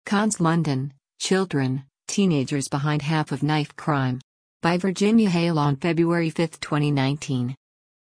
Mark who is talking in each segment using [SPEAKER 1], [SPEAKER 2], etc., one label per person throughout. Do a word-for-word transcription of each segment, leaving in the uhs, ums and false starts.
[SPEAKER 1] Cons London, Children, Teenagers Behind Half of Knife Crime. By Virginia Hale on February fifth, twenty nineteen.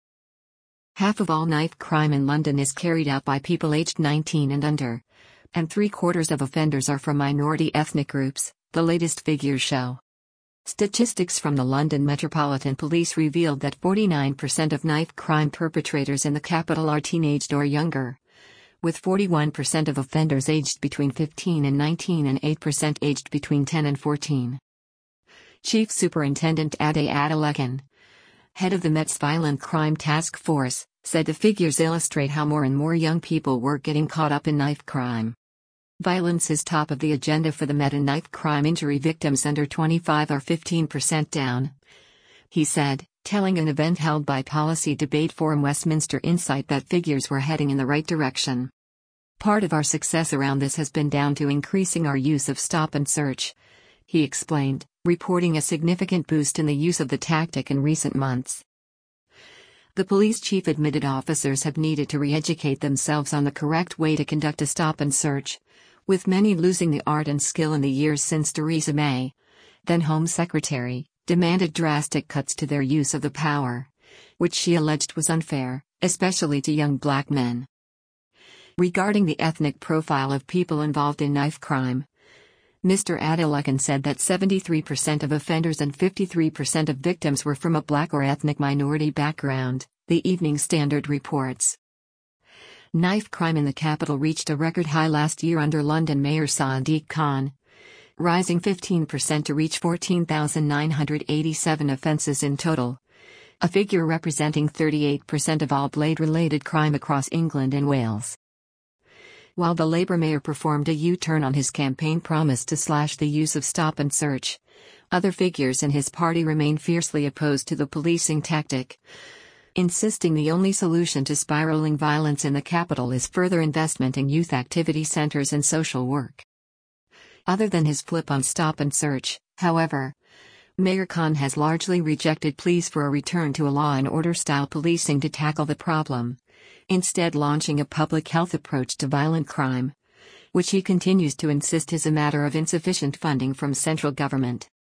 [SPEAKER 1] Half of all knife crime in London is carried out by people aged nineteen and under, and three quarters of offenders are from minority ethnic groups, the latest figures show. Statistics from the London Metropolitan Police revealed that forty-nine percent of knife crime perpetrators in the capital are teenaged or younger, with forty-one percent of offenders aged between fifteen and nineteen and eight percent aged between ten and fourteen. Chief Superintendent Ade Adeleke, head of the Met's Violent Crime Task Force, said the figures illustrate how more and more young people were getting caught up in knife crime. Violence is top of the agenda for the Met, and knife crime injury victims under twenty-five are fifteen percent down, he said, telling an event held by Policy Debate Forum Westminster Insight that figures were heading in the right direction. Part of our success around this has been down to increasing our use of stop and search, he explained, reporting a significant boost in the use of the tactic in recent months. The police chief admitted officers have needed to re-educate themselves on the correct way to conduct a stop and search, with many losing the art and skill in the years since Theresa May, then Home Secretary, demanded drastic cuts to their use of the power, which she alleged was unfair, especially to young black men. Regarding the ethnic profile of people involved in knife crime, Mister Adeleke said that seventy-three percent of offenders and fifty-three percent of victims were from a black or ethnic minority background, the Evening Standard reports. Knife crime in the capital reached a record high last year under London Mayor Sadiq Khan, rising fifteen percent to reach fourteen thousand nine hundred eighty-seven offences in total, a figure representing thirty-eight percent of all blade-related crime across England and Wales. While the Labour mayor performed a U-turn on his campaign promise to slash the use of stop and search, other figures in his party remain fiercely opposed to the policing tactic, insisting the only solution to spiraling violence in the capital is further investment in youth activity centres and social work. Other than his flip on stop and search, however, Mayor Khan has largely rejected pleas for a return to a law and order style policing to tackle the problem, instead launching a public health approach to violent crime, which he continues to insist is a matter of insufficient funding from central government.